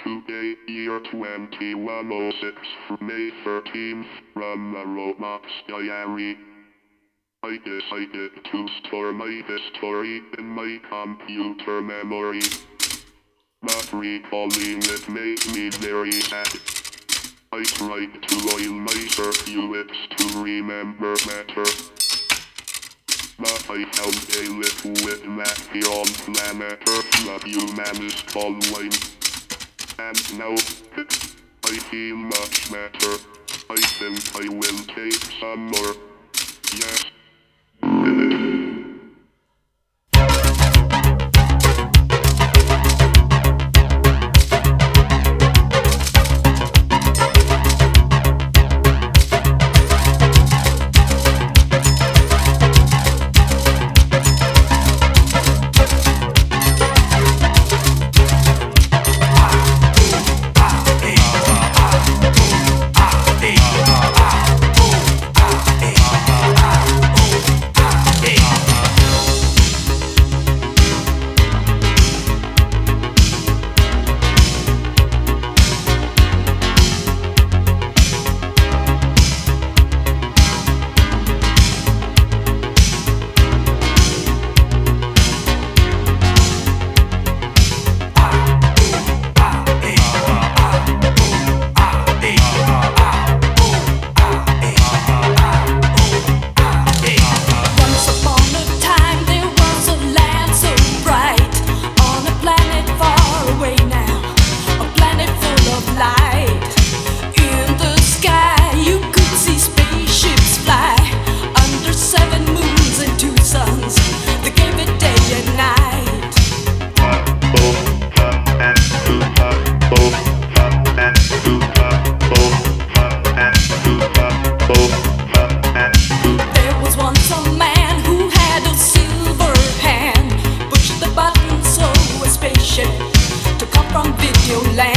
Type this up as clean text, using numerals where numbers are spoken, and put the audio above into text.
today, year 2106, May 13th, from the Robot's diary. I decided to store my history in my computer memory. But recalling it made me very sad. I tried to oil my circuits to remember better. But I found a liquid that beyond planet Earth that humans call wine. And now, I feel much better. I think I will take some more. Yes. There was once a man who had a silver hand, pushed the button so a spaceship to come from Videoland.